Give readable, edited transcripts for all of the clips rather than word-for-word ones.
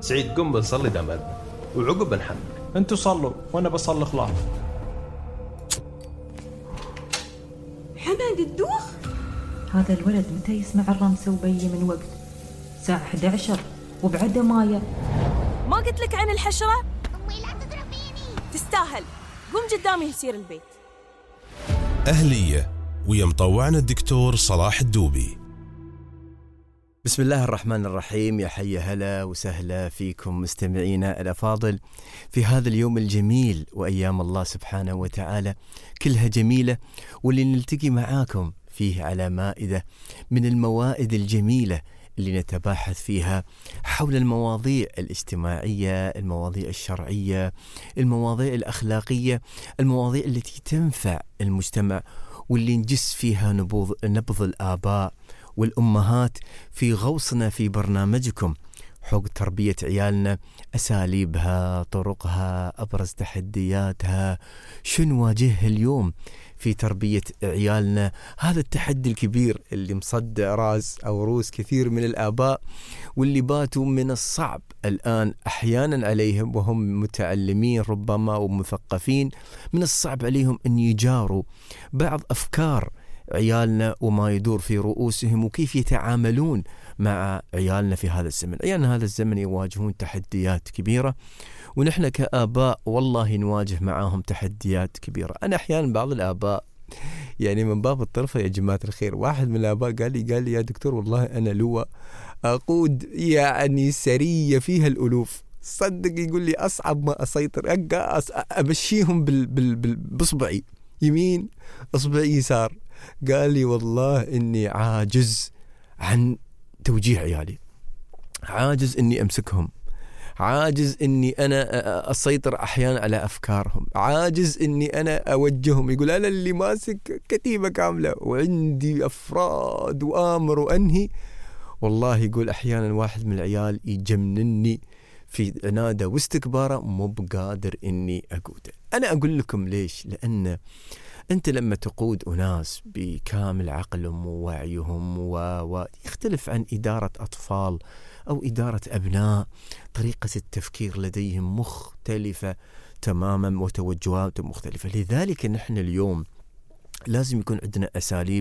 سعيد قم بنصلي دام أذن وعقب بنحمل. انتوا صلوا وانا بصلي خلاص. حمد الدوخ، هذا الولد متى يسمع الرمسة وبي من وقت؟ الساعة 11 وبعده مايه. ما قلت لك عن الحشرة؟ أمي لا تضربيني. تستاهل، قم قدامي يصير البيت. أهلية ويا مطوعنا الدكتور صلاح الدوبي. بسم الله الرحمن الرحيم. يا حي هلا وسهلا فيكم مستمعينا الأفاضل في هذا اليوم الجميل، وأيام الله سبحانه وتعالى كلها جميلة، واللي نلتقي معاكم فيه على مائدة من الموائد الجميلة اللي نتباحث فيها حول المواضيع الاجتماعية، المواضيع الشرعية، المواضيع الأخلاقية، المواضيع التي تنفع المجتمع، واللي نجس فيها نبض الآباء والأمهات في غوصنا في برنامجكم حق تربية عيالنا، أساليبها، طرقها، أبرز تحدياتها، شنو نواجهه اليوم في تربية عيالنا. هذا التحدي الكبير اللي مصدع راس أو روس كثير من الآباء، واللي باتوا من الصعب الآن أحيانا عليهم وهم متعلمين ربما ومثقفين، من الصعب عليهم أن يجاروا بعض أفكار عيالنا وما يدور في رؤوسهم، وكيف يتعاملون مع عيالنا في هذا الزمن. عيالنا هذا الزمن يواجهون تحديات كبيرة، ونحن كآباء والله نواجه معاهم تحديات كبيرة. أنا أحيانا بعض الآباء يعني من باب الطرفة يا جماعة الخير، واحد من الآباء قال لي يا دكتور والله أنا لواء أقود يعني سرية فيها الألوف، صدق يقول لي أصعب ما أسيطر أمشيهم بصبعي يمين أصبعي يسار. قال لي والله إني عاجز عن توجيه عيالي، عاجز إني أمسكهم، عاجز إني أنا أسيطر أحيانا على أفكارهم، عاجز إني أنا أوجههم. يقول أنا اللي ماسك كتيبة كاملة وعندي أفراد وآمر وأنهي. والله يقول أحيانا واحد من العيال يجمنني في عناده واستكباره، مو بقادر إني أقوده. أنا أقول لكم ليش؟ لأن أنت لما تقود أناس بكامل عقلهم ووعيهم ويختلف عن إدارة أطفال أو إدارة أبناء، طريقة التفكير لديهم مختلفة تماما وتوجهاتهم مختلفة. لذلك نحن اليوم لازم يكون عندنا أساليب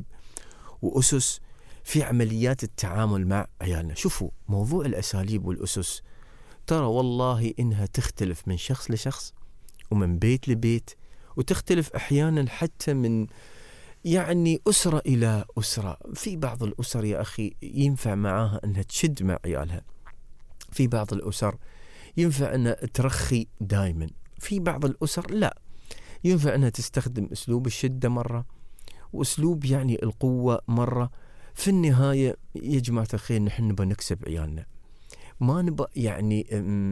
وأسس في عمليات التعامل مع عيالنا. شوفوا موضوع الأساليب والأسس ترى والله إنها تختلف من شخص لشخص ومن بيت لبيت، وتختلف أحيانا حتى من يعني أسرة إلى أسرة. في بعض الأسر يا أخي ينفع معاها أنها تشد مع عيالها، في بعض الأسر ينفع أنها ترخي دائما، في بعض الأسر لا، ينفع أنها تستخدم أسلوب الشدة مرة وأسلوب يعني القوة مرة. في النهاية يا جماعة الخير نحن نبغى نكسب عيالنا، ما نبغى يعني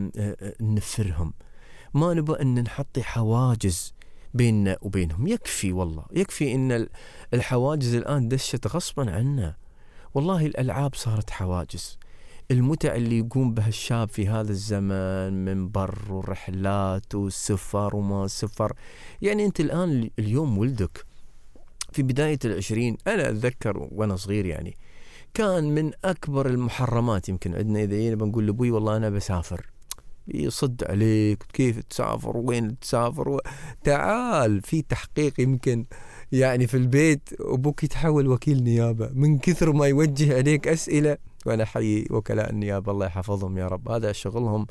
نفرهم، ما نبغى أن نحط حواجز بيننا وبينهم. يكفي والله، يكفي إن الحواجز الآن دشت غصبا عنا. والله الألعاب صارت حواجز، المتع اللي يقوم بها الشاب في هذا الزمن من بر والرحلات والسفر وما سفر. يعني أنت الآن اليوم ولدك في بداية 20، أنا أتذكر وأنا صغير يعني كان من أكبر المحرمات يمكن عندنا إذا بنقول لأبوي والله أنا بسافر، يصد عليك كيف تسافر وين تسافر تعال في تحقيق. يمكن يعني في البيت أبوك يتحول وكيل نيابة من كثر ما يوجه عليك أسئلة، وأنا حي وكلاء النيابة الله يحفظهم يا رب، هذا شغلهم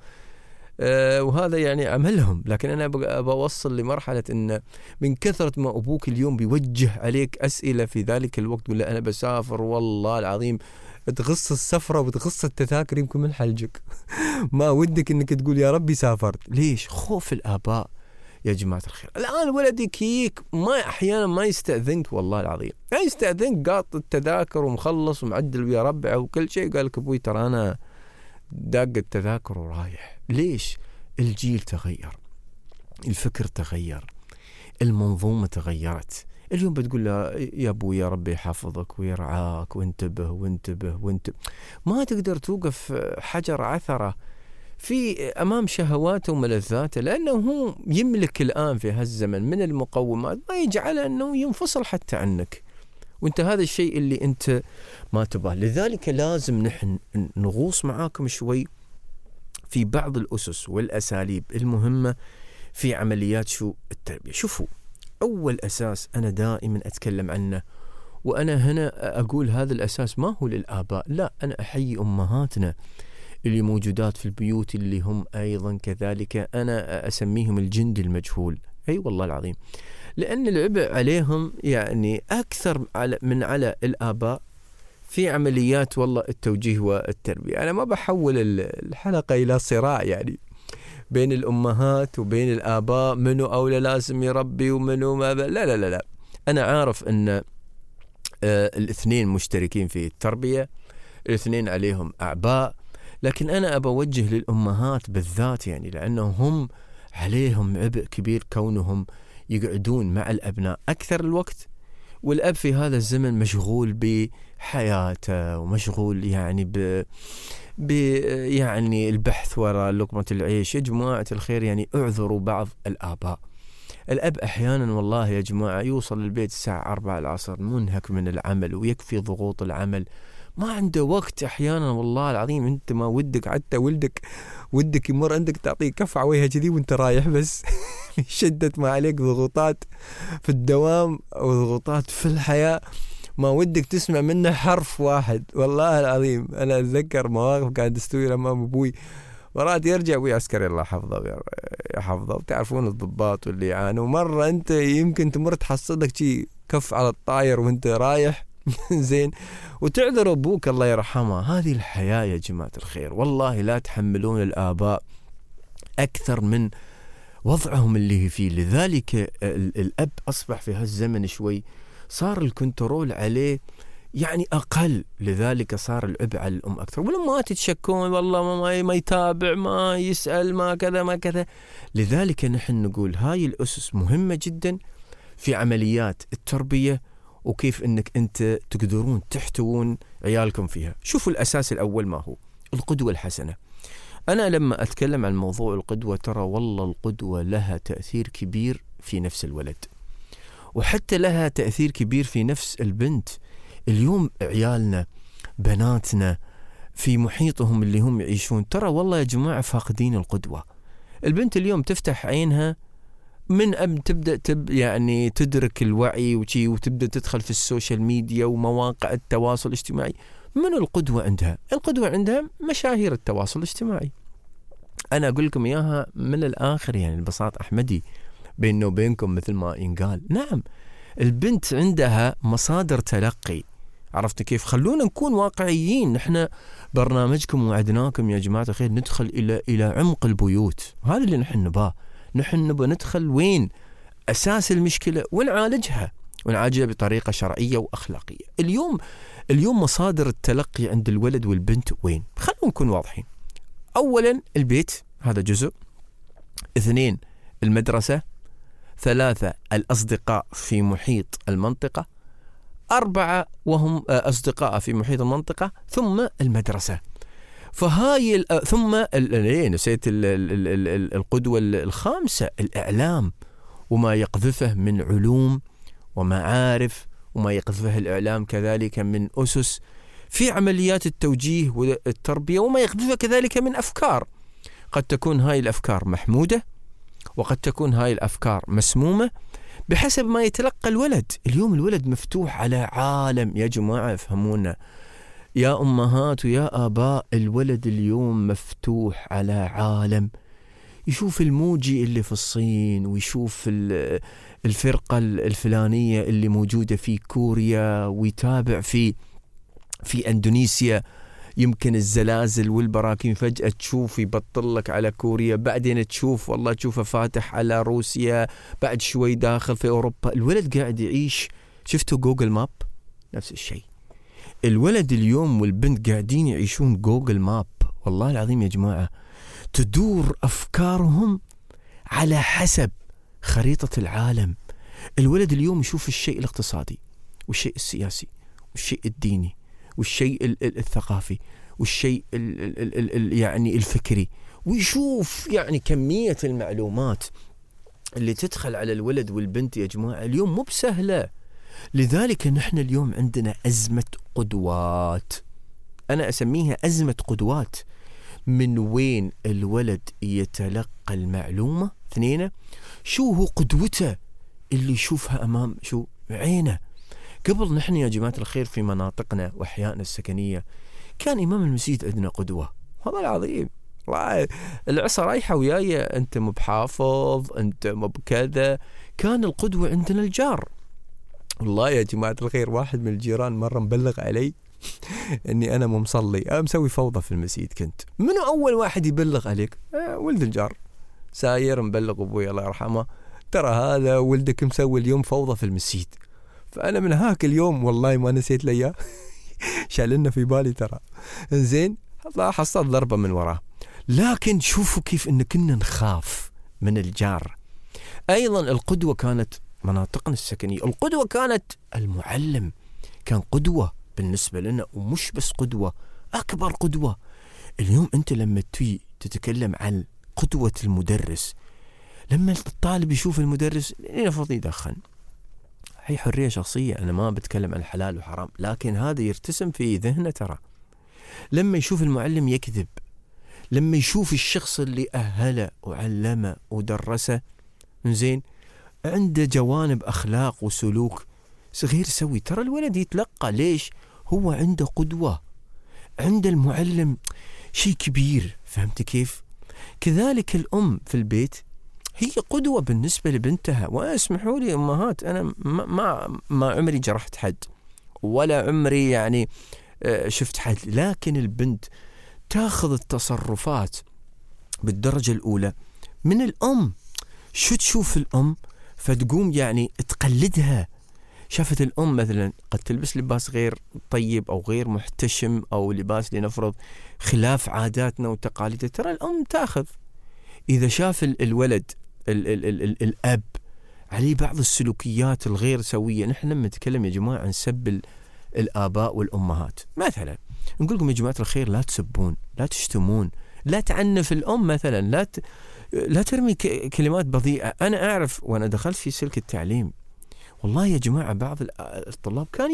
وهذا يعني عملهم. لكن أنا بوصل لمرحلة إن من كثرة ما أبوك اليوم بيوجه عليك أسئلة في ذلك الوقت ولا أنا بسافر، والله العظيم تغص السفرة وتغص التذاكر يمكن من حلجك ما ودك إنك تقول يا ربي سافرت. ليش؟ خوف الآباء يا جماعة الخير. الآن ولدك يك ما أحيانا ما يستأذنك، والله العظيم ما يستأذنك، قاط التذاكر ومخلص ومعدل ويا ربع وكل شيء، قال لك أبوي ترى أنا داق التذاكر ورايح. ليش؟ الجيل تغير، الفكر تغير، المنظومة تغيرت. اليوم بتقول له يا أبو يا ربي يحفظك ويرعاك وانتبه وانتبه وانتبه، ما تقدر توقف حجر عثرة في أمام شهواته وملذاته، لأنه هو يملك الآن في هالزمن من المقومات ما يجعل أنه ينفصل حتى عنك، وانت هذا الشيء اللي انت ما تبغاه. لذلك لازم نحن نغوص معاكم شوي في بعض الأسس والأساليب المهمة في عمليات التربية. شوفوا، أول أساس أنا دائما أتكلم عنه، وأنا هنا أقول هذا الأساس ما هو للآباء، لا، أنا أحيي أمهاتنا اللي موجودات في البيوت، اللي هم أيضا كذلك أنا أسميهم الجندي المجهول. أي والله العظيم، لأن العبء عليهم يعني أكثر من على الآباء في عمليات والله التوجيه والتربية. أنا ما بحول الحلقة إلى صراع يعني بين الأمهات وبين الآباء، منو أولى لازم يربي ومنو ما لا لا لا لا. أنا عارف أن الاثنين مشتركين في التربية، الاثنين عليهم أعباء، لكن أنا أبوجه للأمهات بالذات يعني، لأنهم هم عليهم عبء كبير كونهم يقعدون مع الأبناء أكثر الوقت، والأب في هذا الزمن مشغول بحياته ومشغول يعني يعني البحث وراء لقمة العيش. يا جماعة الخير يعني اعذروا بعض الآباء، الأب أحيانا والله يا جماعة يوصل البيت الساعة 4 العصر منهك من العمل ويكفي ضغوط العمل، ما عنده وقت أحيانا والله العظيم. أنت ما ودك حتى ودك يمر عندك تعطيه كف عويها كذي وانت رايح، بس شدت ما عليك ضغوطات في الدوام أو ضغوطات في الحياة، ما ودك تسمع منه حرف واحد. والله العظيم أنا أتذكر مواقف قاعد استوي أمام أبوي، مرات يرجع أبوي عسكري الله يحفظه، وتعرفون الضباط واللي يعانوا. مرة أنت يمكن تمر تحصدك شي كف على الطاير وانت رايح زين، وتعذر أبوك الله يرحمه. هذه الحياة يا جماعة الخير، والله لا تحملون الآباء أكثر من وضعهم اللي فيه. لذلك الأب أصبح في هالزمن شوي صار الكنترول عليه يعني أقل، لذلك صار العبء على الأم أكثر. ولما تتشكون والله ما يتابع، ما يسأل، ما كذا ما كذا. لذلك نحن نقول هاي الأسس مهمة جدا في عمليات التربية، وكيف أنك أنت تقدرون تحتوون عيالكم فيها. شوفوا الأساس الأول ما هو القدوة الحسنة. أنا لما أتكلم عن موضوع القدوة، ترى والله القدوة لها تأثير كبير في نفس الولد، وحتى لها تأثير كبير في نفس البنت. اليوم عيالنا بناتنا في محيطهم اللي هم يعيشون، ترى والله يا جماعة فاقدين القدوة. البنت اليوم تفتح عينها من أن تبدأ يعني تدرك الوعي وتبدأ تدخل في السوشيال ميديا ومواقع التواصل الاجتماعي. من القدوة عندها؟ القدوة عندها مشاهير التواصل الاجتماعي. أنا أقول لكم إياها من الآخر يعني البساط أحمدي بيننا وبينكم مثل ما ينقال. نعم، البنت عندها مصادر تلقي، عرفت كيف؟ خلونا نكون واقعيين. نحن برنامجكم وعدناكم يا جماعة الخير ندخل إلى عمق البيوت، هذا اللي نحن نباه. نحن نبغى ندخل وين أساس المشكلة ونعالجها بطريقة شرعية وأخلاقية. اليوم مصادر التلقي عند الولد والبنت وين؟ خلونا نكون واضحين. أولا البيت، هذا جزء. 2 المدرسة. 3 الأصدقاء في محيط المنطقة. 4 وهم أصدقاء في محيط المنطقة، ثم المدرسة. فهاي ثم نسيت القدوة الخامسة الإعلام، وما يقذفه من علوم ومعارف، وما يقذفه الإعلام كذلك من أسس في عمليات التوجيه والتربية، وما يقذفه كذلك من أفكار. قد تكون هاي الأفكار محمودة، وقد تكون هاي الأفكار مسمومة بحسب ما يتلقى الولد. اليوم الولد مفتوح على عالم يا جماعة، افهمونا يا أمهات ويا آباء. الولد اليوم مفتوح على عالم، يشوف الموجي اللي في الصين، ويشوف الفرقة الفلانية اللي موجودة في كوريا، ويتابع في أندونيسيا يمكن الزلازل والبراكين، فجأة تشوف يبطل لك على كوريا، بعدين تشوف والله تشوفه فاتح على روسيا، بعد شوي داخل في أوروبا. الولد قاعد يعيش. شفتوا جوجل ماب؟ نفس الشيء. الولد اليوم والبنت قاعدين يعيشون جوجل ماب. والله العظيم يا جماعة تدور أفكارهم على حسب خريطة العالم. الولد اليوم يشوف الشيء الاقتصادي والشيء السياسي والشيء الديني والشيء الثقافي والشيء يعني الفكري، ويشوف يعني كمية المعلومات اللي تدخل على الولد والبنت يا جماعة اليوم مو بسهلة. لذلك نحن اليوم عندنا أزمة قدوات، أنا أسميها أزمة قدوات. من وين الولد يتلقى المعلومة. 2 شو هو قدوته اللي يشوفها أمام شو عينه. قبل نحن يا جماعة الخير في مناطقنا وأحيائنا السكنية كان إمام المسجد عندنا قدوة، والله العظيم. العصا رايحة وياية، أنت مو بحافظ، أنت مو بكذا. كان القدوة عندنا الجار. والله يا جماعة الخير واحد من الجيران مرة مبلغ علي أني أنا مو مصلي، مسوي فوضى في المسجد. كنت منو أول واحد يبلغ عليك؟ ولد الجار ساير مبلغ أبوي الله يرحمه، ترى هذا ولدك مسوي اليوم فوضى في المسجد. فأنا من هاك اليوم والله ما نسيت ليا شالنا في بالي ترى. زين الله حصل ضربة من وراه. لكن شوفوا كيف إن كنا نخاف من الجار. أيضا القدوة كانت مناطقنا السكنية، القدوة كانت المعلم، كان قدوة بالنسبة لنا، ومش بس قدوة، أكبر قدوة. اليوم أنت لما تتكلم عن قدوة المدرس، لما الطالب يشوف المدرس المفروض يدخن، هي حرية شخصية، أنا ما بتكلم عن حلال وحرام، لكن هذا يرتسم في ذهنه ترى. لما يشوف المعلم يكذب، لما يشوف الشخص اللي أهله وعلمه ودرسه زين عنده جوانب أخلاق وسلوك غير سوي، ترى الولد يتلقى. ليش؟ هو عنده قدوة، عنده المعلم شيء كبير. فهمت كيف؟ كذلك الأم في البيت هي قدوة بالنسبة لبنتها. واسمحوا لي أمهات، أنا ما عمري جرحت حد ولا عمري يعني شفت حد، لكن البنت تاخذ التصرفات بالدرجة الأولى من الأم. شو تشوف الأم فتقوم يعني تقلدها. شافت الأم مثلا قد تلبس لباس غير طيب أو غير محتشم أو لباس لنفرض خلاف عاداتنا وتقاليدنا، ترى الأم تأخذ. إذا شاف الولد الأب عليه بعض السلوكيات الغير سوية، نحن لما نتكلم يا جماعة عن سب الآباء والأمهات مثلا، نقول لكم يا جماعة الخير لا تسبون، لا تشتمون، لا تعنف الأم مثلا، لا ترمي كلمات بذيئة. أنا أعرف وأنا دخلت في سلك التعليم والله يا جماعة بعض الطلاب كان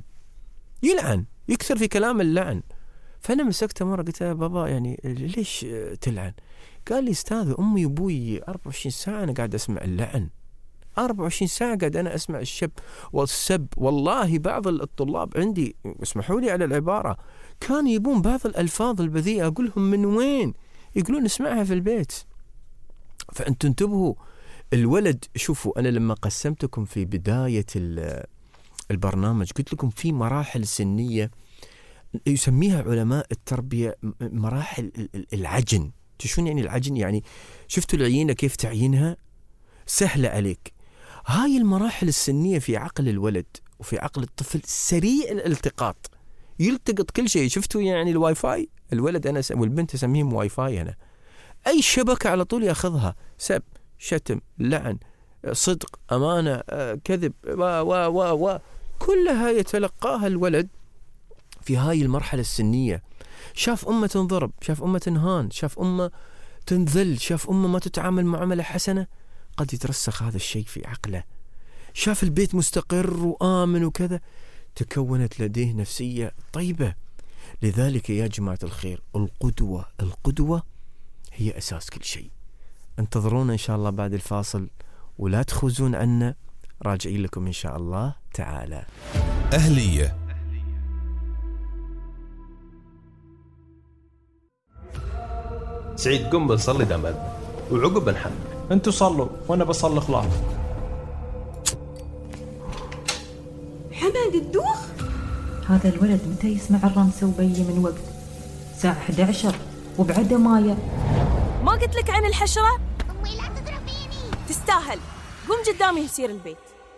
يلعن يكثر في كلام اللعن. فأنا مسكته مرة قلت له بابا يعني ليش تلعن؟ قال لي أستاذ أمي وأبوي 24 ساعة أنا قاعد أسمع اللعن، 24 ساعة قاعد أنا أسمع الشب والسب. والله بعض الطلاب عندي اسمحوا لي على العبارة كانوا يبون بعض الألفاظ البذيئة، أقول لهم من وين؟ يقولون نسمعها في البيت. فأنتوا انتبهوا. الولد شوفوا، أنا لما قسمتكم في بداية البرنامج قلت لكم في مراحل سنية يسميها علماء التربية مراحل العجن. شو يعني العجن؟ يعني شفتوا العينة كيف تعينها سهلة عليك. هاي المراحل السنية في عقل الولد وفي عقل الطفل سريع الالتقاط، يلتقط كل شيء. شفتوا يعني الواي فاي، الولد أنا والبنت أسميهم واي فاي، أنا أي شبكة على طول يأخذها، سب، شتم، لعن، صدق، أمانة، كذب، كلها يتلقاها الولد في هاي المرحلة السنية. شاف أمه تنضرب، شاف أمه تنهان، شاف أمه تنذل، شاف أمه ما تتعامل معاملة حسنة، قد يترسخ هذا الشيء في عقله. شاف البيت مستقر وآمن وكذا، تكونت لديه نفسية طيبة. لذلك يا جماعة الخير القدوة هي أساس كل شيء. انتظرونا إن شاء الله بعد الفاصل ولا تخزون عنا، راجعين لكم إن شاء الله تعالى. أهلية. سعيد قم بنصلي دام أذن وعقب بنحمل. انتوا صلوا وانا بصلي خلاص. حماد الدوخ هذا الولد متى يسمع الرمسة وبي من وقت؟ الساعة 11 وبعده ماية. ما قلت لك عن الحشرة؟ أمي لا تضربيني. تستاهل، قم قدامي يصير البيت.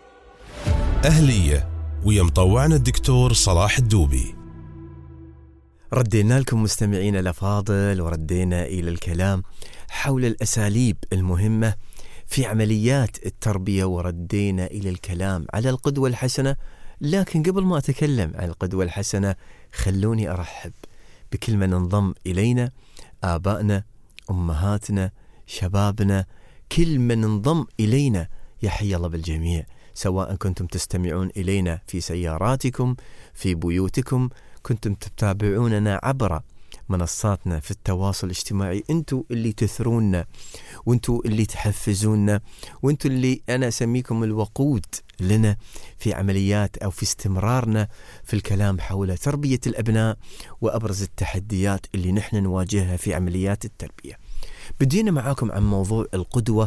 أهلية ويا مطوعنا الدكتور صلاح الدوبي. ردينا لكم مستمعين الأفاضل، وردينا إلى الكلام حول الأساليب المهمة في عمليات التربية، وردينا إلى الكلام على القدوة الحسنة. لكن قبل ما أتكلم عن القدوة الحسنة خلوني أرحب بكل من انضم إلينا، آبائنا، أمهاتنا، شبابنا، كل من انضم إلينا يحيي الله بالجميع، سواء كنتم تستمعون إلينا في سياراتكم، في بيوتكم، كنتم تتابعوننا عبر منصاتنا في التواصل الاجتماعي، أنتوا اللي تثرونا، وأنتوا اللي تحفزونا، وأنتوا اللي أنا أسميكم الوقود لنا في عمليات أو في استمرارنا في الكلام حول تربية الأبناء وأبرز التحديات اللي نحن نواجهها في عمليات التربية. بدينا معاكم عن موضوع القدوة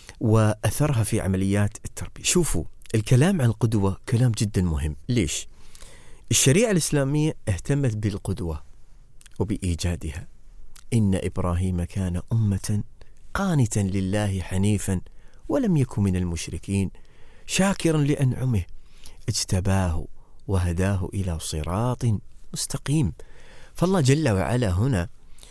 وأثرها في عمليات التربية. شوفوا، الكلام عن القدوة كلام جدا مهم. ليش؟ الشريعة الإسلامية اهتمت بالقدوة وبإيجادها. إن إبراهيم كان أمة قانتا لله حنيفا ولم يكن من المشركين شاكرا لأنعمه اجتباه وهداه إلى صراط مستقيم. فالله جل وعلا هنا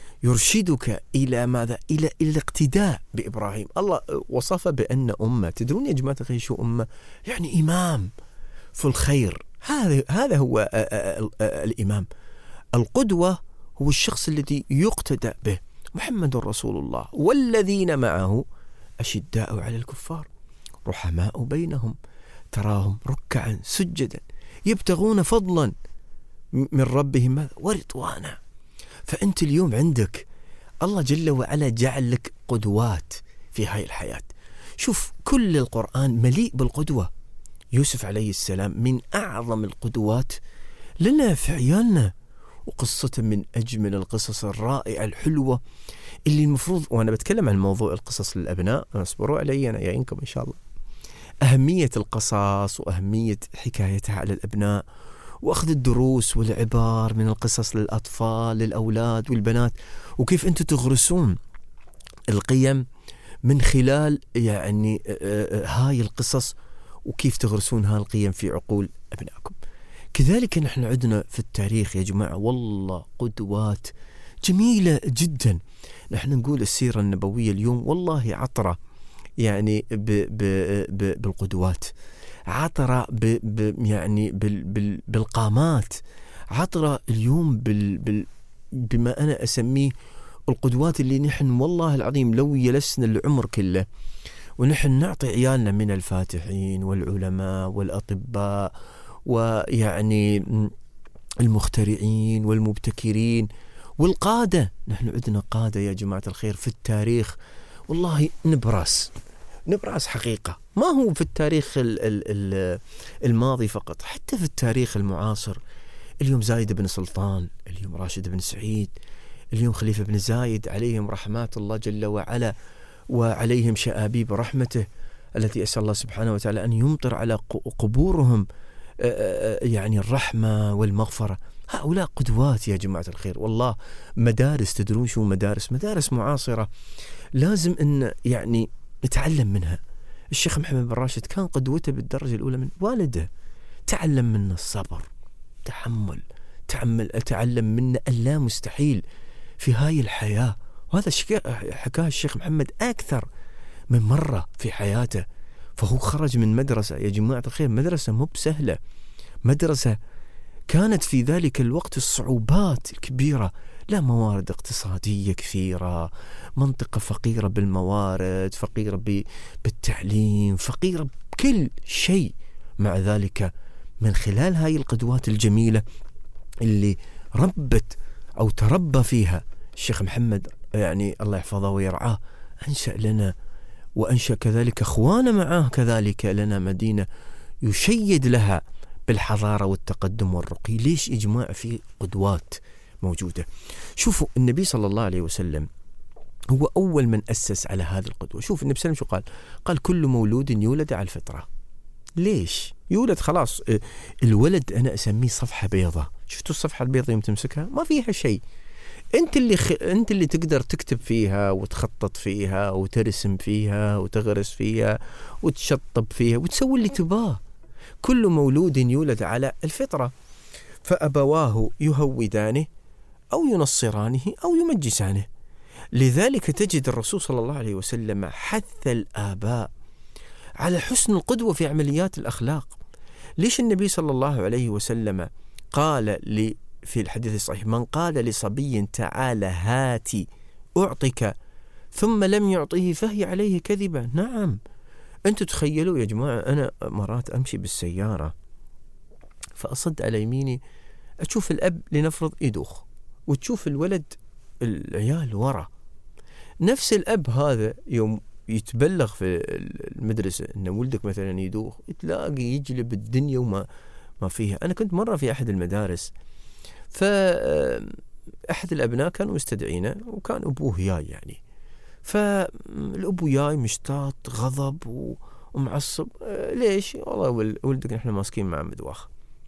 يرشدك إلى ماذا؟ إلى الاقتداء بإبراهيم. الله وصف بأن أمة، تدرون يا جماعة الخير شو أمة؟ يعني إمام في الخير. هذا هو الإمام. القدوة هو الشخص الذي يقتدى به. محمد رسول الله والذين معه أشداء على الكفار رحماء بينهم تراهم ركعا سجدا يبتغون فضلا من ربهم ورضوانا. فأنت اليوم عندك الله جل وعلا جعل لك قدوات في هاي الحياة. شوف، كل القرآن مليء بالقدوة. يوسف عليه السلام من أعظم القدوات لنا في عيالنا، وقصة من أجمل القصص الرائعة الحلوة اللي المفروض، وأنا بتكلم عن موضوع القصص للأبناء، اصبروا علي أنا جايينكم إن شاء الله. أهمية القصص وأهمية حكايتها على الأبناء، وأخذ الدروس والعبار من القصص للأطفال للأولاد والبنات، وكيف أنتم تغرسون القيم من خلال يعني هاي القصص، وكيف تغرسون هاي القيم في عقول أبنائكم. كذلك نحن عندنا في التاريخ يا جماعة والله قدوات جميلة جدا. نحن نقول السيرة النبوية اليوم والله عطرة يعني بالقدوات، عطرة يعني بالقامات، عطرة اليوم بما أنا أسميه القدوات اللي نحن والله العظيم لو يلسنا العمر كله ونحن نعطي عيالنا من الفاتحين والعلماء والأطباء ويعني المخترعين والمبتكرين والقادة. نحن عندنا قادة يا جماعة الخير في التاريخ والله نبراس حقيقة، ما هو في التاريخ الماضي فقط، حتى في التاريخ المعاصر. اليوم زايد بن سلطان، اليوم راشد بن سعيد، اليوم خليفة بن زايد عليهم رحمات الله جل وعلا وعليهم شآبيب رحمته التي أسأل الله سبحانه وتعالى أن يمطر على قبورهم يعني الرحمة والمغفرة. هؤلاء قدوات يا جماعة الخير. والله مدارس، تدرون شو مدارس معاصرة لازم أن يعني نتعلم منها. الشيخ محمد بن راشد كان قدوته بالدرجة الأولى من والده، تعلم منه الصبر، تعلم منه اللا مستحيل في هاي الحياة. وهذا حكاه الشيخ محمد أكثر من مرة في حياته. فهو خرج من مدرسة يا جماعة الخير، مدرسة مو بسهلة، مدرسة كانت في ذلك الوقت الصعوبات الكبيرة، لا موارد اقتصادية كثيرة، منطقة فقيرة بالموارد، فقيرة بالتعليم، فقيرة بكل شيء. مع ذلك من خلال هاي القدوات الجميلة اللي ربت أو تربى فيها الشيخ محمد يعني الله يحفظه ويرعاه، أنشأ لنا وأنشأ كذلك أخوانا معاه كذلك لنا مدينة يشيد لها بالحضارة والتقدم والرقي. ليش يا جماعة؟ في قدوات موجودة. شوفوا النبي صلى الله عليه وسلم هو أول من أسس على هذه القدوة. شوف النبي صلى الله عليه وسلم شو قال كل مولود يولد على الفطرة. ليش يولد؟ خلاص الولد أنا أسميه صفحة بيضة. شفتوا الصفحة البيضة يوم تمسكها ما فيها شيء، أنت اللي تقدر تكتب فيها وتخطط فيها وترسم فيها وتغرس فيها وتشطب فيها وتسوي اللي تباه. كل مولود يولد على الفطرة، فأبواه يهودانه أو ينصرانه أو يمجسانه. لذلك تجد الرسول صلى الله عليه وسلم حث الآباء على حسن القدوة في عمليات الأخلاق. ليش النبي صلى الله عليه وسلم قال في الحديث الصحيح من قال لصبي تعال هاتي أعطك ثم لم يعطيه فهي عليه كذبة. نعم، أنتوا تخيلوا يا جماعة، أنا مرات أمشي بالسيارة فأصد على يميني أشوف الأب لنفرض يدوخ، وتشوف الولد العيال ورا. نفس الأب هذا يوم يتبلغ في المدرسة أن ولدك مثلا يدوخ، تلاقي يجلب الدنيا وما فيها. أنا كنت مرة في أحد المدارس، فأحد الأبناء كانوا مستدعينه وكان أبوه جاي يعني، فالأبو جاي مشتاط غضب ومعصب. ليش؟ والله ولدك نحن ماسكين مع مدواخ.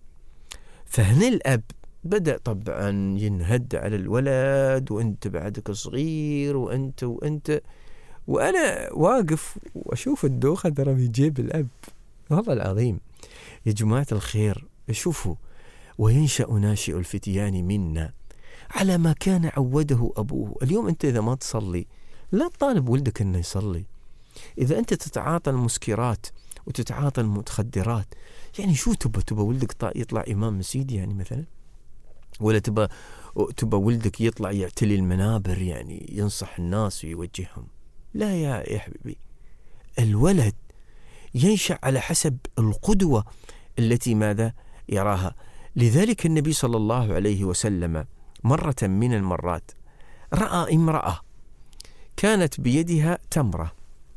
فهنا الأب بدأ طبعا ينهد على الولد، وأنت بعدك صغير وأنت وأنا واقف وأشوف الدوخة ترى بيجيب الأب. والله العظيم يا جماعة الخير، شوفوا، وينشأ ناشئ الفتيان منا على ما كان عوده أبوه. اليوم أنت إذا ما تصلي لا تطالب ولدك أنه يصلي. إذا أنت تتعاطى المسكرات وتتعاطى المتخدرات، يعني شو تبى ولدك يطلع إمام مسجد يعني مثلا؟ ولا تبى ولدك يطلع يعتلي المنابر يعني ينصح الناس ويوجههم؟ لا يا حبيبي، الولد ينشأ على حسب القدوة التي ماذا يراها. لذلك النبي صلى الله عليه وسلم مرة من المرات رأى امرأة كانت بيدها تمرة،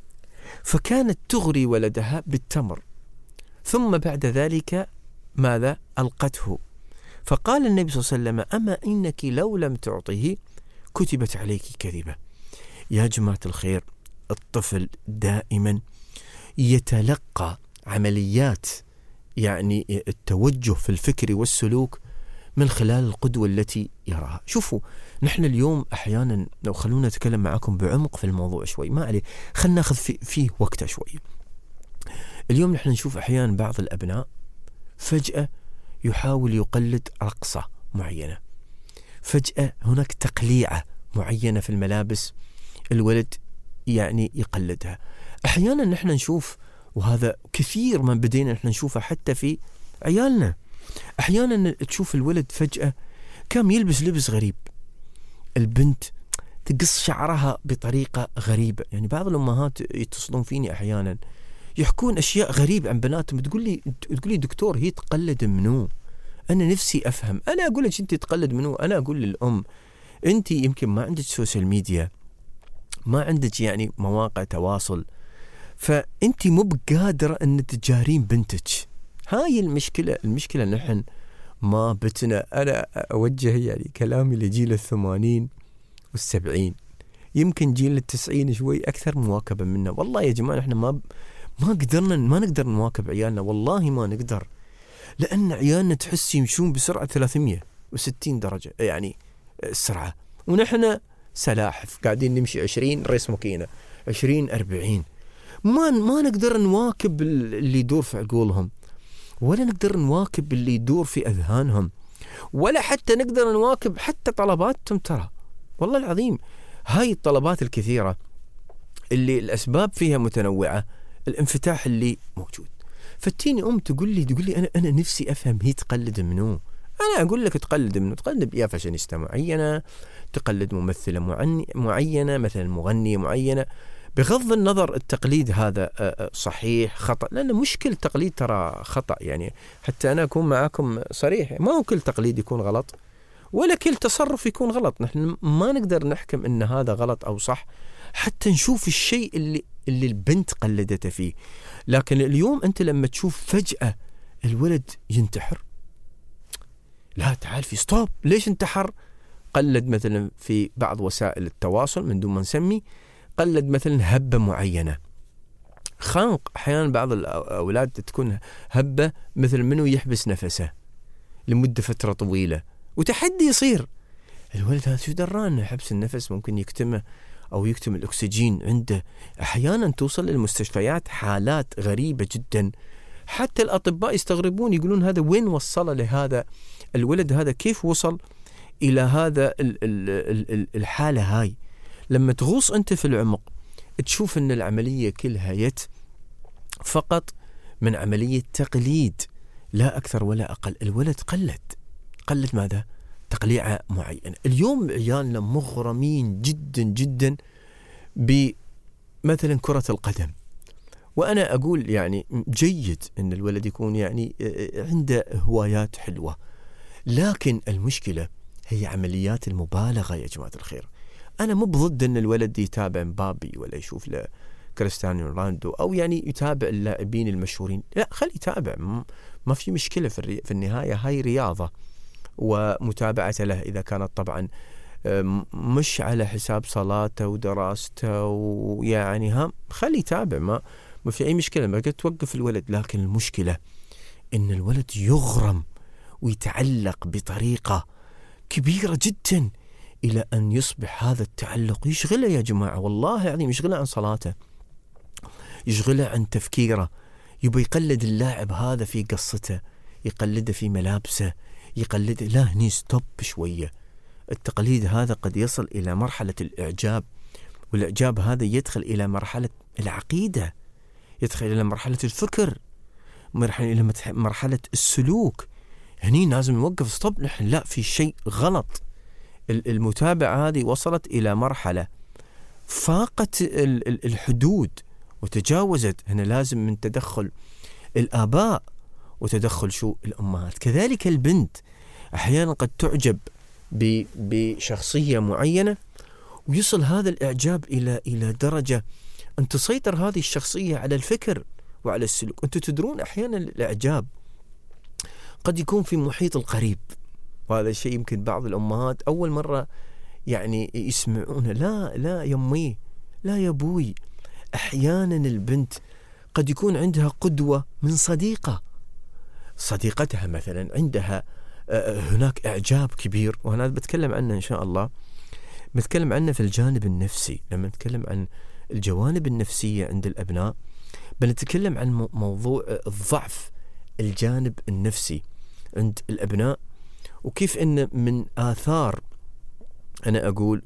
فكانت تغري ولدها بالتمر، ثم بعد ذلك ماذا ألقته. فقال النبي صلى الله عليه وسلم: أما إنك لو لم تعطيه كتبت عليك كذبة. يا جماعة الخير، الطفل دائما يتلقى عمليات يعني التوجه في الفكر والسلوك من خلال القدوة التي يراها. شوفوا، نحن اليوم أحيانا لو خلونا نتكلم معكم بعمق في الموضوع شوي، ما عليه، خلنا ناخذ فيه وقته شوي. اليوم نحن نشوف أحيانا بعض الأبناء فجأة يحاول يقلد رقصة معينة، فجأة هناك تقليعة معينة في الملابس الولد يعني يقلدها. أحيانا نحن نشوف، وهذا كثير من بدينا نحن نشوفه حتى في عيالنا، أحيانا تشوف الولد فجأة كان يلبس لبس غريب، البنت تقص شعرها بطريقة غريبة. يعني بعض الأمهات يتصلون فيني أحيانا يحكون أشياء غريبة عن بناتهم، تقول لي دكتور هي تقلد منو؟ أنا نفسي أفهم. أنا أقول لك أنت تقلد منو؟ أنا أقول للأم أنت يمكن ما عندك سوشيال ميديا، ما عندك يعني مواقع تواصل، فأنت مو بقادرة أن تجارين بنتك. هاي المشكلة نحن ما بتنا. أنا أوجه يعني كلامي لجيل 80 وال70، يمكن جيل 90 شوي أكثر مواكبة منا. والله يا جماعة نحن ما نقدر نواكب عيالنا، والله ما نقدر، لأن عيالنا تحس يمشون بسرعة 360 درجة يعني السرعة، ونحن سلاحف قاعدين نمشي 20 ريس ماكينة 20-40. ما نقدر نواكب اللي يدور في عقولهم، ولا نقدر نواكب اللي يدور في أذهانهم، ولا حتى نقدر نواكب حتى طلباتهم. ترى والله العظيم هاي الطلبات الكثيرة اللي الأسباب فيها متنوعة، الانفتاح اللي موجود. فتيني تقول لي أنا نفسي أفهم هي تقلد منو. أنا أقول لك تقلد منو؟ تقلد يا فاشينيستا معينة، تقلد ممثلة معينة، مثلا مغنية معينة، بغض النظر التقليد هذا صحيح خطأ، لأن مش كل تقليد ترى خطأ. يعني حتى أنا أكون معكم صريح، ما هو كل تقليد يكون غلط، ولا كل تصرف يكون غلط. نحن ما نقدر نحكم إن هذا غلط أو صح حتى نشوف الشيء اللي البنت قلدته فيه. لكن اليوم أنت لما تشوف فجأة الولد ينتحر، لا تعال في ستوب، ليش انتحر؟ قلد مثلا في بعض وسائل التواصل من دون ما نسمي، قلد مثلا هبة معينة، خنق. أحيانا بعض الأولاد تكون هبة مثل منو يحبس نفسه لمدة فترة طويلة، وتحدي يصير. الولد هذا شو دران حبس النفس ممكن يكتمه أو يكتم الأكسجين عنده. أحيانا توصل للمستشفيات حالات غريبة جدا، حتى الأطباء يستغربون، يقولون هذا وين وصل لهذا الولد، هذا كيف وصل إلى هذا الحالة هاي. لما تغوص أنت في العمق تشوف أن العملية كلها فقط من عملية تقليد، لا أكثر ولا أقل. الولد قلد ماذا؟ تقليعة معينة. اليوم عيالنا مغرمين جدا جدا بمثلا كرة القدم، وأنا أقول يعني جيد أن الولد يكون يعني عنده هوايات حلوة، لكن المشكلة هي عمليات المبالغة يا جماعة الخير. أنا مو بضد أن الولد يتابع مبابي ولا يشوف له كريستيانو رونالدو أو يعني يتابع اللاعبين المشهورين، لا خلي يتابع، ما في مشكلة. في النهاية هاي رياضة، ومتابعته له إذا كانت طبعا مش على حساب صلاته ودراسته ويعني خلي يتابع، ما في أي مشكلة، ما توقف الولد. لكن المشكلة إن الولد يغرم ويتعلق بطريقة كبيرة جدا إلى أن يصبح هذا التعلق يشغله يا جماعة، والله العظيم يشغله عن صلاته، يشغله عن تفكيره، يبي يقلد اللاعب هذا في قصته، يقلده في ملابسه، يقلده. لا، هني ستوب شوية. التقليد هذا قد يصل إلى مرحلة الإعجاب، والإعجاب هذا يدخل إلى مرحلة العقيدة، يدخل إلى مرحلة الفكر، إلى مرحلة السلوك. هني لازم نوقف ستوب، نحن لا، في شيء غلط. المتابعة هذه وصلت إلى مرحلة فاقت الحدود وتجاوزت. هنا لازم من تدخل الآباء وتدخل الأمهات. كذلك البنت أحيانا قد تعجب بشخصية معينة، ويصل هذا الإعجاب إلى درجة أن تسيطر هذه الشخصية على الفكر وعلى السلوك. أنتم تدرون أحيانا الإعجاب قد يكون في محيط القريب، وهذا الشيء يمكن بعض الأمهات أول مرة يعني يسمعونه. لا يا أمي، لا يا أبوي. أحيانا البنت قد يكون عندها قدوة من صديقتها مثلا، عندها هناك إعجاب كبير، وأنا بتكلم عنه إن شاء الله، بتكلم عنه في الجانب النفسي. لما نتكلم عن الجوانب النفسية عند الأبناء بنتكلم عن موضوع الضعف الجانب النفسي عند الأبناء، وكيف إن من آثار أنا أقول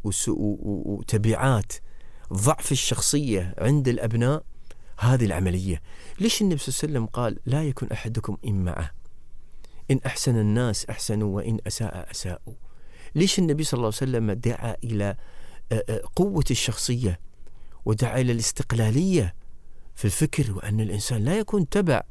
وتبعات ضعف الشخصية عند الأبناء هذه العملية. ليش النبي صلى الله عليه وسلم قال لا يكن أحدكم إمعة، إن أحسن الناس أحسنوا وإن أساء أساءوا؟ ليش النبي صلى الله عليه وسلم دعا إلى قوة الشخصية ودعا إلى الاستقلالية في الفكر، وأن الإنسان لا يكون تبع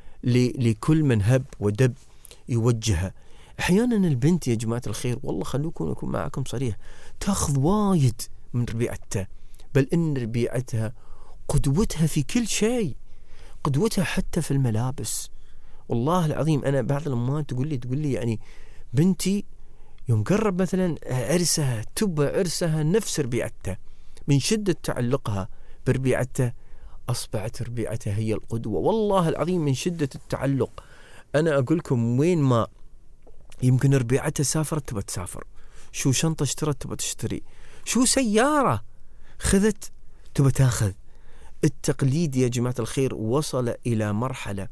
لكل من هب ودب يوجهه؟ أحيانا البنت يا جماعة الخير، والله خلوكم أكون معكم صريح، تأخذ وايد من ربيعتها، بل إن ربيعتها قدوتها في كل شيء، قدوتها حتى في الملابس. والله العظيم أنا بعض الأمهات تقول لي يعني بنتي يوم قرب مثلا عرسها تبى عرسها نفس ربيعتها، من شدة تعلقها بربيعتها أصبحت ربيعتها هي القدوة. والله العظيم من شدة التعلق أنا أقول لكم وين ما يمكن ربيعتها سافرت تبى تسافر، شو شنطة اشترت تبى تشتري، شو سيارة خذت تبى تاخذ. التقليد يا جماعة الخير وصل إلى مرحلة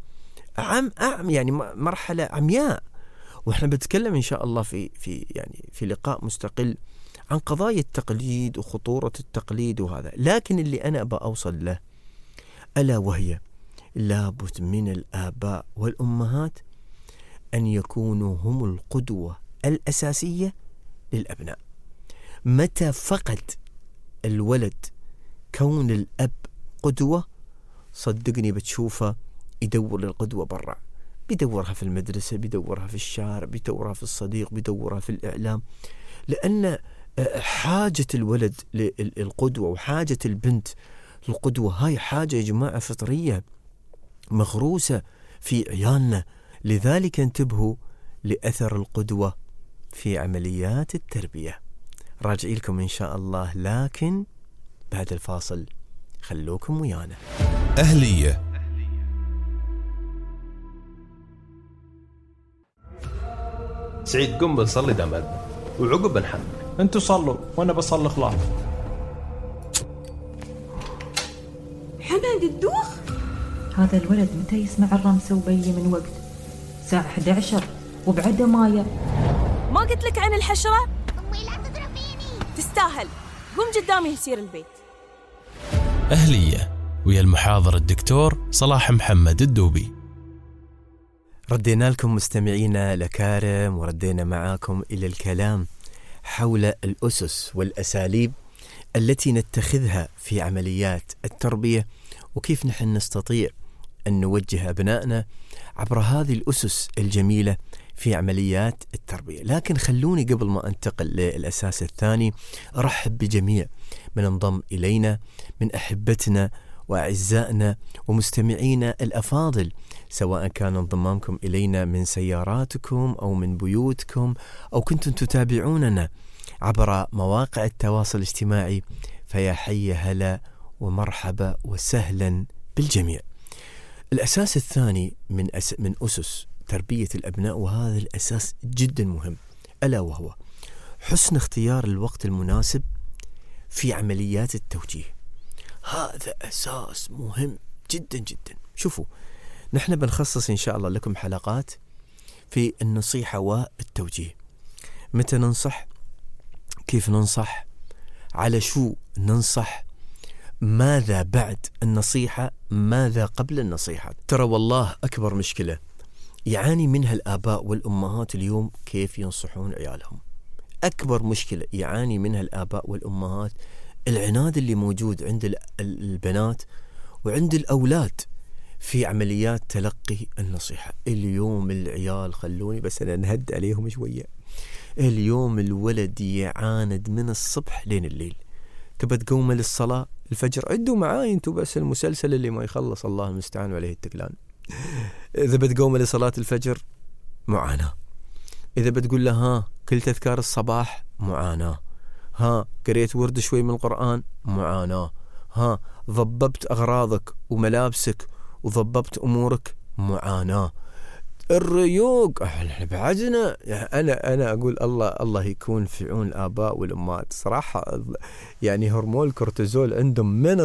يعني مرحلة عمياء، وإحنا بنتكلم إن شاء الله في لقاء مستقل عن قضايا التقليد وخطورة التقليد وهذا. لكن اللي أنا أبى أوصل له ألا وهي لابد من الآباء والأمهات أن يكونوا هم القدوة الأساسية للأبناء. متى فقد الولد كون الأب قدوة، صدقني بتشوفه يدور للقدوة برا، بيدورها في المدرسة، بيدورها في الشارع، بيدورها في الصديق، بيدورها في الإعلام، لأن حاجة الولد للقدوة وحاجة البنت للقدوة هاي حاجة يا جماعة فطرية مغروسة في عيالنا. لذلك انتبهوا لأثر القدوة في عمليات التربية. راجعي لكم إن شاء الله، لكن بعد الفاصل خلوكم ويانا. أهلية. سعيد قم بنصلي دام وعقب بنحمل. انتوا صلوا وانا بصلي خلاص. حمد الدوخ. هذا الولد متى يسمع الرمسة وبي من وقت؟ الساعة 11 وبعده ماية. ما قلت لك عن الحشرة؟ أمي لا تضربيني. تستاهل، قم قدامي يصير البيت. أهلية ويا المحاضر الدكتور صلاح محمد الدوبي. ردينا لكم مستمعينا الأكارم، وردينا معاكم إلى الكلام حول الأسس والأساليب التي نتخذها في عمليات التربية، وكيف نحن نستطيع أن نوجه أبنائنا عبر هذه الأسس الجميلة في عمليات التربية. لكن خلوني قبل ما أنتقل للأساس الثاني أرحب بجميع من انضم إلينا من أحبتنا وأعزائنا ومستمعينا الأفاضل، سواء كان انضمامكم إلينا من سياراتكم أو من بيوتكم أو كنتم تتابعوننا عبر مواقع التواصل الاجتماعي، فيا حي هلا ومرحبا وسهلا بالجميع. الأساس الثاني من أسس تربية الأبناء، وهذا الأساس جدا مهم، ألا وهو حسن اختيار الوقت المناسب في عمليات التوجيه. هذا أساس مهم جدا جدا. شوفوا، نحن بنخصص إن شاء الله لكم حلقات في النصيحة والتوجيه، متى ننصح، كيف ننصح، على شو ننصح، ماذا بعد النصيحة، ماذا قبل النصيحة. ترى والله أكبر مشكلة يعاني منها الآباء والأمهات اليوم كيف ينصحون عيالهم. أكبر مشكلة يعاني منها الآباء والأمهات العناد اللي موجود عند البنات وعند الأولاد في عمليات تلقي النصيحة. اليوم العيال، خلوني بس أنا نهد عليهم شوية، اليوم الولد يعاند من الصبح لين الليل. تبى تقوم للصلاة الفجر، عدوا معاي انتوا بس المسلسل اللي ما يخلص، الله المستعان وعليه التكلان. إذا بتقوم لصلاة الفجر معاناة. إذا بتقول له ها كل تذكار الصباح معاناة. ها قريت ورد شوي من القرآن معاناة. ها ضببت أغراضك وملابسك وضببت أمورك معاناة. الريوق احنا بعدنا، انا اقول الله يكون في عون الآباء والأمهات صراحة. يعني هرمون الكورتيزول عندهم من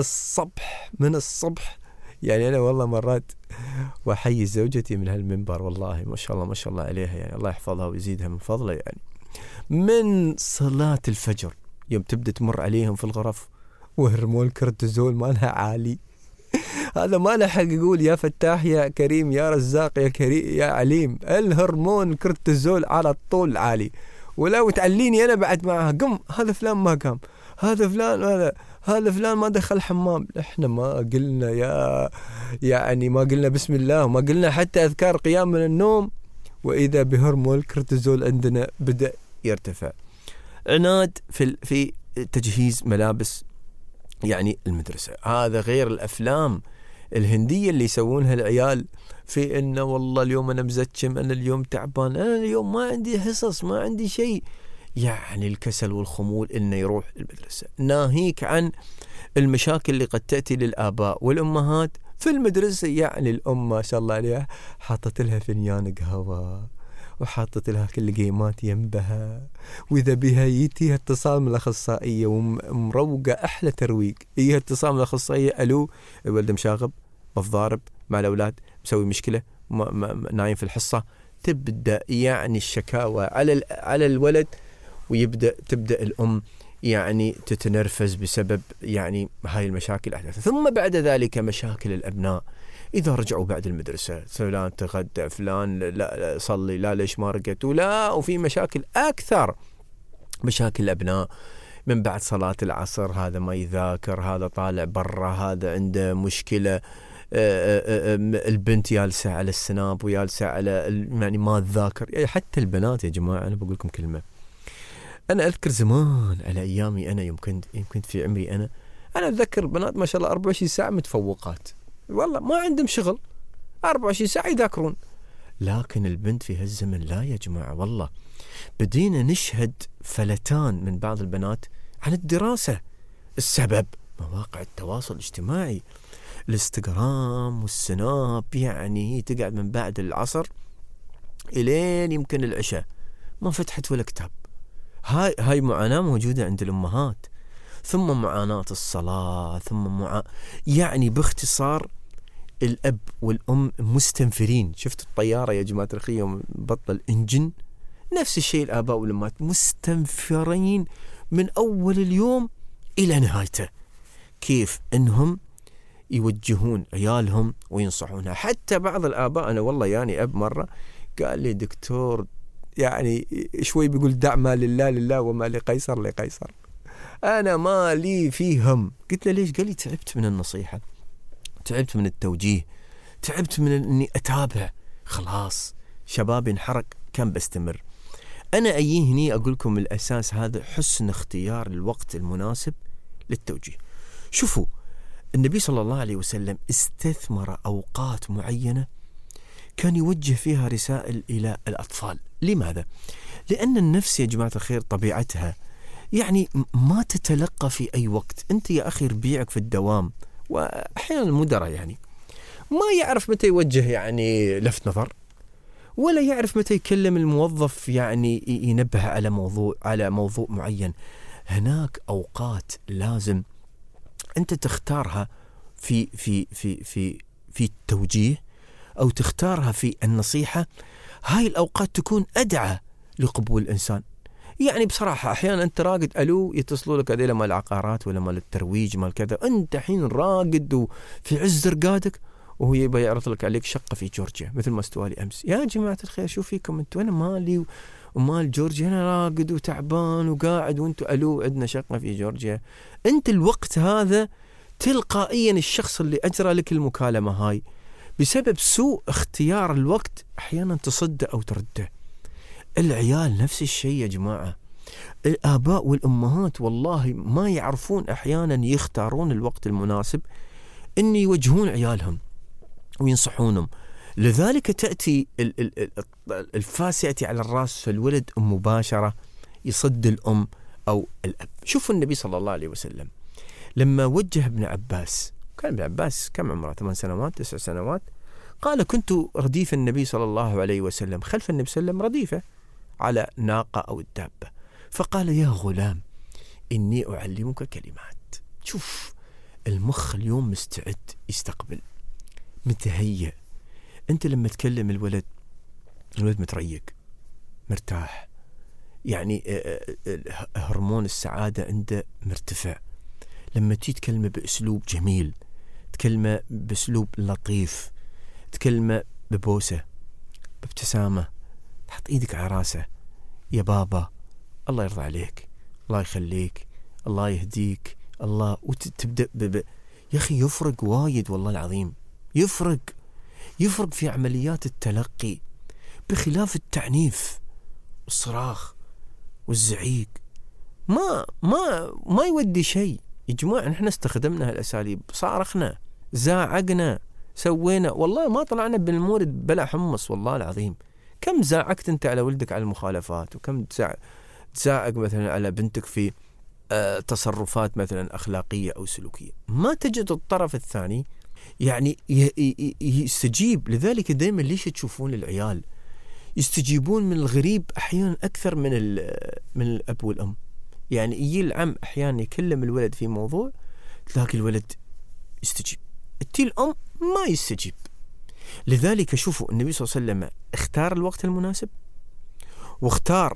الصبح. يعني أنا والله مرات وأحيي زوجتي من هالمنبر، والله ما شاء الله عليها، يعني الله يحفظها ويزيدها من فضله. يعني من صلاة الفجر يوم تبدأ تمر عليهم في الغرف وهرمون الكورتيزول مالها عالي. هذا ما لحق يقول يا فتاح يا كريم يا رزاق يا كريم يا عليم، الهرمون الكورتيزول على طول عالي. ولو تعليني أنا بعد معها، قم هذا فلان ما قام، هذا فلان ما دخل حمام. احنا ما قلنا يعني ما قلنا بسم الله وما قلنا حتى أذكار قيام من النوم، وإذا بهرمون الكورتيزول عندنا بدأ يرتفع. عناد في تجهيز ملابس يعني المدرسة، هذا غير الأفلام الهندية اللي يسوونها العيال في إنه والله اليوم أنا مزتشم، أنا اليوم تعبان، أنا اليوم ما عندي حصص، ما عندي شيء. يعني الكسل والخمول إنه يروح المدرسة. ناهيك عن المشاكل اللي قد تأتي للآباء والأمهات في المدرسة. يعني الأم ما شاء الله عليها حاطت لها فنيان قهوة وحاطت لها كل جيمات ينبها، وإذا بها يتيها اتصال من الأخصائية ومروقة أحلى ترويق، هي اتصال من الأخصائية، ألو الولد مشاغب مضارب مع الأولاد مسوي مشكلة نايم في الحصة. تبدأ يعني الشكاوى على الولد، تبدأ الأم يعني تتنرفز بسبب يعني هاي المشاكل أحداث. ثم بعد ذلك مشاكل الأبناء إذا رجعوا بعد المدرسة، فلان تغدى، فلان لا صلي، لا ليش ما رقت، ولا وفي مشاكل أكثر، مشاكل الأبناء من بعد صلاة العصر، هذا ما يذاكر، هذا طالع برا، هذا عنده مشكلة، البنت يالسة على السناب ويالسة على يعني ما تذاكر. يعني حتى البنات يا جماعة، أنا بقول لكم كلمة، أنا أذكر زمان على أيامي أنا يمكن في عمري أنا أتذكر بنات ما شاء الله 24 ساعة متفوقات، والله ما عندهم شغل، 24 ساعة يذاكرون. لكن البنت في هالزمن لا يا جماعة، والله بدينا نشهد فلتان من بعض البنات عن الدراسة. السبب مواقع التواصل الاجتماعي، الانستغرام والسناب. يعني هي تقعد من بعد العصر إلين يمكن العشاء ما فتحت ولا كتاب. هاي معاناة موجودة عند الأمهات، ثم معاناة الصلاة، ثم يعني باختصار الأب والأم مستنفرين. شفت الطيارة يا جماعة الخير يوم بطل إنجن، نفس الشيء الآباء والأمهات مستنفرين من أول اليوم إلى نهايته، كيف أنهم يوجهون عيالهم وينصحونها. حتى بعض الآباء، أنا والله يعني أب مرة قال لي دكتور يعني شوي بيقول دع ما لله وما لقيصر. أنا ما لي فيهم. قلت له ليش؟ قال لي تعبت من النصيحة، تعبت من التوجيه، تعبت من أني أتابع، خلاص شبابي انحرق كان بستمر. أنا أيهني أقول لكم الأساس هذا حسن اختيار الوقت المناسب للتوجيه. شوفوا النبي صلى الله عليه وسلم استثمر أوقات معينة كان يوجه فيها رسائل إلى الأطفال. لماذا؟ لأن النفس يا جماعة الخير طبيعتها يعني ما تتلقى في أي وقت. أنت يا أخي ربيعك في الدوام، وأحيانا المدراء يعني ما يعرف متى يوجه يعني لفت نظر، ولا يعرف متى يكلم الموظف يعني ينبه على موضوع معين. هناك أوقات لازم أنت تختارها في التوجيه أو تختارها في النصيحة. هاي الأوقات تكون أدعى لقبول الإنسان. يعني بصراحة أحيانا أنت راقد ألو يتصلوا لك هذيلا مال العقارات ولا مال الترويج مال كذا، أنت حين راقد وفي عز رقادك وهو يبغى يعرض لك عليك شقة في جورجيا مثل ما استوالي أمس. يا جماعة الخير شو فيكم أنتوا؟ أنا مالي ومال جورجيا، أنا راقد وتعبان وقاعد وأنتوا ألو عندنا شقة في جورجيا. أنت الوقت هذا تلقائيا الشخص اللي أجرى لك المكالمة هاي بسبب سوء اختيار الوقت أحيانا تصده أو ترده. العيال نفس الشيء يا جماعة. الآباء والأمهات والله ما يعرفون أحيانا يختارون الوقت المناسب إن يوجهون عيالهم وينصحونهم. لذلك تأتي الفاس يأتي على الرأس، فالولد مباشرة يصد الأم أو الأب. شوفوا النبي صلى الله عليه وسلم لما وجه ابن عباس، كان ابن عباس كم عمره 8 سنوات 9 سنوات، قال كنت رديف النبي صلى الله عليه وسلم، خلف النبي صلى الله عليه وسلم رديفة على ناقة أو الدابة، فقال يا غلام إني أعلمك كلمات. شوف المخ اليوم مستعد يستقبل، متهيأ. أنت لما تكلم الولد متريق مرتاح، يعني هرمون السعادة عنده مرتفع. لما تكلمه بأسلوب جميل، تكلمه بأسلوب لطيف، تكلمه ببوسة بابتسامة، تحط إيدك على راسه، يا بابا الله يرضى عليك، الله يخليك، الله يهديك، الله، وتبدأ يا أخي يفرق وايد والله العظيم. يفرق في عمليات التلقي، بخلاف التعنيف والصراخ والزعيق. ما يودي شيء يا جماعة. نحن استخدمنا هالأساليب، صارخنا، زاعقنا، سوينا، والله ما طلعنا بالمورد بلا حمص والله العظيم. كم زاعقت أنت على ولدك على المخالفات، وكم تزاعق مثلا على بنتك في تصرفات مثلا أخلاقية أو سلوكية. ما تجد الطرف الثاني يعني يستجيب. لذلك دائما ليش تشوفون العيال يستجيبون من الغريب أحيانا أكثر من الأب والأم. يعني يجي العم أحيانا يكلم الولد في موضوع تلاقي الولد يستجيب، التي الأم ما يستجيب. لذلك شوفوا النبي صلى الله عليه وسلم اختار الوقت المناسب، واختار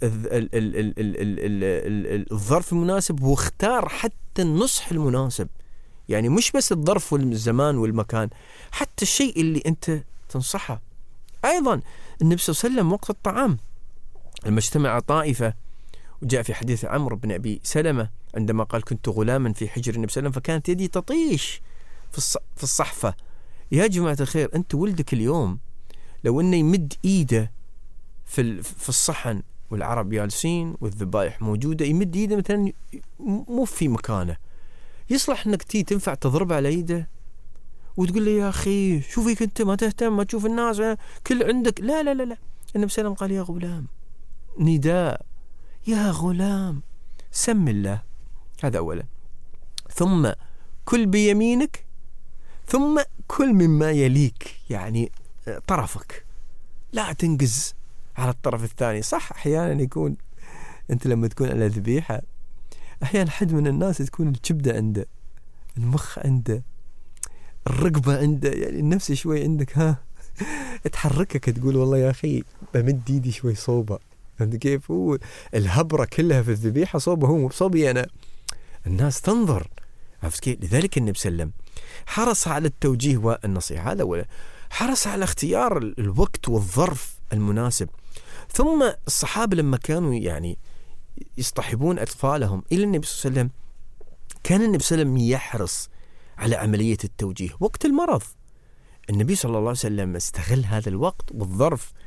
الظرف المناسب، واختار حتى النصح المناسب. يعني مش بس الظرف والزمان والمكان، حتى الشيء اللي أنت تنصحه. أيضا النبي صلى الله عليه وسلم وقت الطعام لما اجتمع طائفة، وجاء في حديث عمرو بن أبي سلمة عندما قال كنت غلاما في حجر النبي صلى الله عليه وسلم فكانت يدي تطيش في الصحفة. يا جماعة الخير، أنت ولدك اليوم لو أنه يمد إيده في الصحن والعرب جالسين والذبائح موجودة، يمد إيده مثلا مو في مكانه، يصلح أنك تنفع تضرب على إيده وتقول لي يا أخي شو فيك أنت ما تهتم ما تشوف الناس كل عندك؟ لا لا لا لا. النبي صلى الله عليه وسلم قال يا غلام، نداء، يا غلام سم الله. هذا أولا. ثم كل بيمينك، ثم كل مما يليك، يعني طرفك، لا تنقز على الطرف الثاني. صح أحيانا يكون أنت لما تكون على ذبيحة أحيانا حد من الناس تكون الكبدة عنده، المخ عنده، الرقبة عنده، يعني النفس شوي عندك تحركك تقول والله يا أخي بمد ايدي شوي صوبة. فهمت كيف؟ هو الهبرة كلها في الذبيحة صوبة، هو مو بصوبي أنا. الناس تنظر، عرفت كيف؟ لذلك النبي صلى الله عليه وسلم حرص على التوجيه والنصيحة. هذا ولا حرص على اختيار الوقت والظرف المناسب. ثم الصحابة لما كانوا يعني يصطحبون أطفالهم إلى النبي صلى الله عليه وسلم، كان النبي صلى الله عليه وسلم يحرص على عملية التوجيه وقت المرض. النبي صلى الله عليه وسلم استغل هذا الوقت والظرف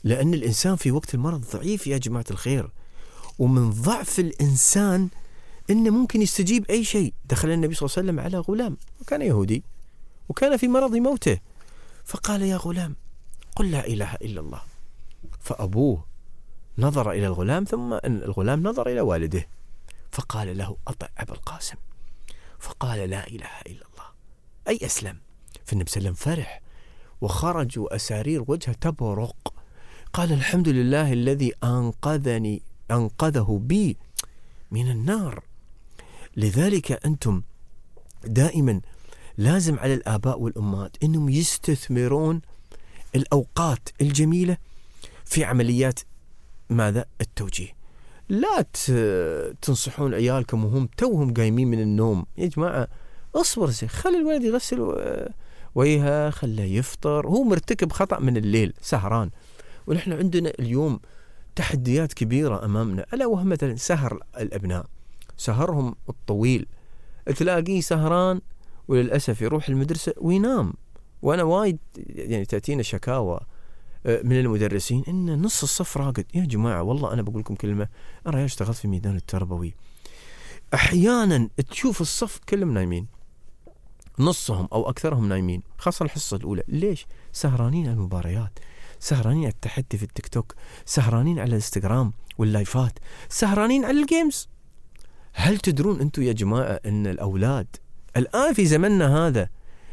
لأن الإنسان في وقت المرض ضعيف يا جماعة الخير، ومن ضعف الإنسان إنه ممكن يستجيب أي شيء. دخل النبي صلى الله عليه وسلم على غلام وكان يهودي وكان في مرض موته، فقال يا غلام قل لا إله إلا الله. فأبوه نظر إلى الغلام، ثم الغلام نظر إلى والده فقال له أطع أبا القاسم، فقال لا إله إلا الله، أي أسلم. فالنبي صلى الله عليه وسلم فرح وخرج وأسارير وجهه تبرق، قال الحمد لله الذي أنقذه بي من النار. لذلك أنتم دائما لازم على الآباء والأمهات أنهم يستثمرون الأوقات الجميلة في عمليات ماذا؟ التوجيه. لا تنصحون عيالكم وهم توهم قايمين من النوم. يا جماعة اصبر زي، خلي الولد يغسل وجهه، خليه يفطر، هو مرتكب خطأ من الليل سهران. ونحن عندنا اليوم تحديات كبيرة أمامنا، ألا وهو مثلا سهر الأبناء، سهرهم الطويل، تلاقيه سهران وللأسف يروح المدرسة وينام. وأنا وايد يعني تأتينا شكاوى من المدرسين إن نص الصف راقد. يا جماعة والله أنا بقول لكم كلمة، أنا اشتغلت في ميدان التربوي، أحيانا تشوف الصف كلهم نايمين، نصهم أو أكثرهم نايمين، خاصة الحصة الأولى. ليش؟ سهرانين على المباريات، سهرانين على التحدي في التيك توك، سهرانين على الانستغرام واللايفات، سهرانين على الجيمز. هل تدرون أنتم يا جماعة أن الأولاد الآن في زمننا هذا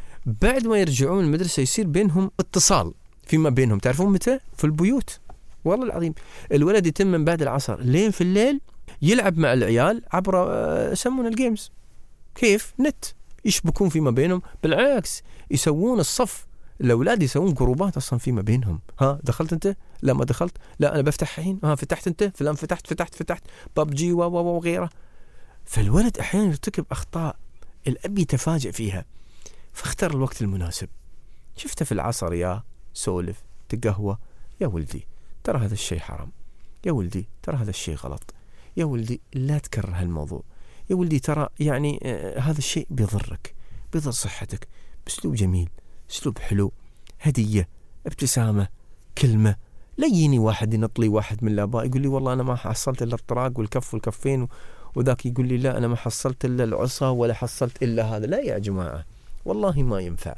بعد ما يرجعون المدرسة يصير بينهم اتصال فيما بينهم؟ تعرفون متى؟ في البيوت. والله العظيم الولد يتم من بعد العصر لين في الليل يلعب مع العيال عبر يسمون الجيمز. كيف؟ نت، يشبكون فيما بينهم. بالعكس يسوون الصف، الأولاد يسوون جروبات أصلا فيما بينهم. ها دخلت أنت؟ لا ما دخلت. لا أنا بفتح الحين. ها فتحت أنت؟ فلان فتحت ببجي وغيره. فالولد أحيانا يرتكب أخطاء الأب يتفاجئ فيها، فاختار الوقت المناسب. شفته في العصر يا سولف تقهوى، يا ولدي ترى هذا الشيء حرام، يا ولدي ترى هذا الشيء غلط، يا ولدي لا تكرر هالموضوع، يا ولدي ترى يعني هذا الشيء بيضرك، بيضر صحتك. بأسلوب جميل، أسلوب حلو، هدية، ابتسامة، كلمة. لا يجيني واحد ينطلي واحد من الآباء يقول لي والله أنا ما حصلت إلا الطراق والكف والكفين، وذاك يقول لي لا أنا ما حصلت إلا العصا ولا حصلت إلا هذا. لا يا جماعة والله ما ينفع،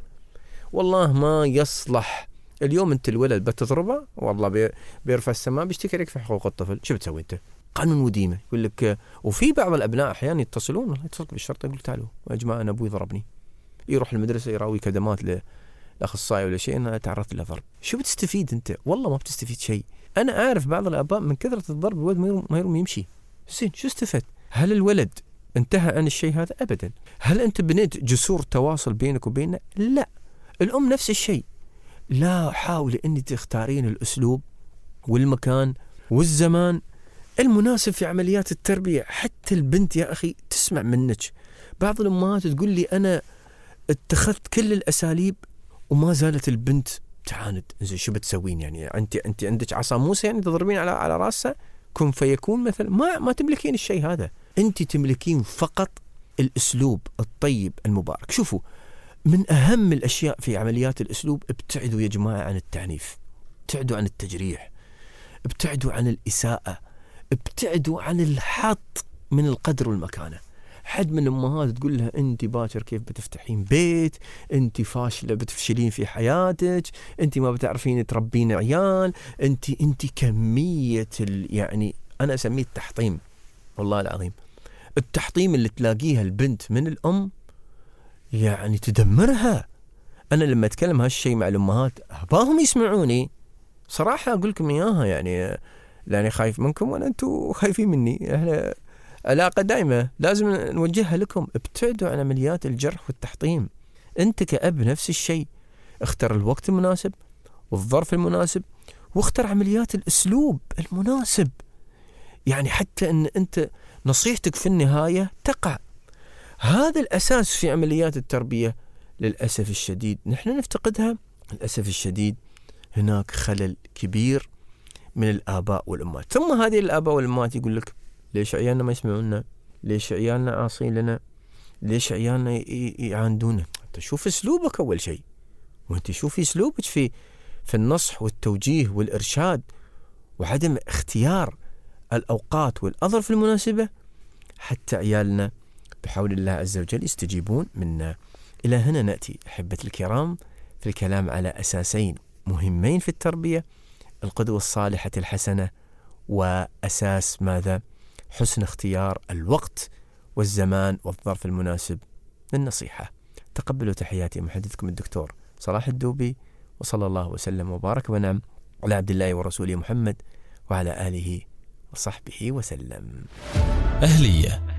والله ما يصلح. اليوم أنت الولد بتضربه والله بيرفع السماء بيشتكي لك في حقوق الطفل. شو بتسوي أنت؟ قانون وديمة يقول لك. وفي بعض الأبناء أحيانا يتصلون، يتصل بالشرطة يقول تعالوا يا جماعة أنا أبوي ضربني، يروح المدرسة يراوي كدمات لأخصائي ولا شيء أنا تعرضت لضرب. شو بتستفيد أنت؟ والله ما بتستفيد شيء. أنا أعرف بعض الآباء من كثرة الضرب الولد ما يروم يمشي. زين شو استفدت؟ هل الولد انتهى عن الشيء هذا؟ أبدا. هل أنت بنيت جسور تواصل بينك وبينه؟ لا. الأم نفس الشيء. لا، حاولي أنك تختارين الأسلوب والمكان والزمان المناسب في عمليات التربية. حتى البنت يا أخي تسمع منك. بعض الأمهات تقول لي أنا اتخذت كل الأساليب وما زالت البنت تعاند. إنزين شو بتسوين يعني؟ أنت عندك عصا موسى يعني تضربين على رأسها؟ كن فيكون مثلا. ما تملكين الشيء هذا. أنت تملكين فقط الأسلوب الطيب المبارك. شوفوا، من أهم الأشياء في عمليات الأسلوب، ابتعدوا يا جماعة عن التعنيف، ابتعدوا عن التجريح، ابتعدوا عن الإساءة، ابتعدوا عن الحط من القدر والمكانة. حد من الأمهات تقول لها أنت باكر كيف بتفتحين بيت، أنت فاشلة بتفشلين في حياتك، أنت ما بتعرفين تربين عيال، أنت كمية يعني أنا أسميه التحطيم. والله العظيم التحطيم اللي تلاقيها البنت من الأم يعني تدمرها. أنا لما أتكلم هالشيء مع الأمهات أباهم يسمعوني صراحة أقول لكم إياها، يعني خايف منكم وأنا أنتوا خايفين مني. إحنا علاقة دائمة لازم نوجهها لكم. ابتعدوا عن عمليات الجرح والتحطيم. أنت كأب نفس الشيء، اختر الوقت المناسب والظرف المناسب، واختر عمليات الأسلوب المناسب، يعني حتى أن أنت نصيحتك في النهاية تقع. هذا الأساس في عمليات التربية. للأسف الشديد نحن نفتقدها. للأسف الشديد هناك خلل كبير من الآباء والأمهات. ثم هذه الآباء والأمهات يقول لك ليش عيالنا ما يسمعونا؟ ليش عيالنا عاصين لنا؟ ليش عيالنا يعاندونا؟ أنت شوف أسلوبك أول شيء، وأنت شوفي أسلوبك في النصح والتوجيه والإرشاد، وعدم اختيار الأوقات والأظرف المناسبة حتى عيالنا بحول الله عز وجل يستجيبون منا. إلى هنا نأتي أحبة الكرام في الكلام على أساسين مهمين في التربية: القدوة الصالحة الحسنة، وأساس ماذا؟ حسن اختيار الوقت والزمان والظرف المناسب للنصيحة. تقبلوا تحياتي محدثكم الدكتور صلاح الدوبي، وصلى الله وسلم وبارك ونعم على عبد الله ورسوله محمد وعلى آله وصحبه وسلم. أهلية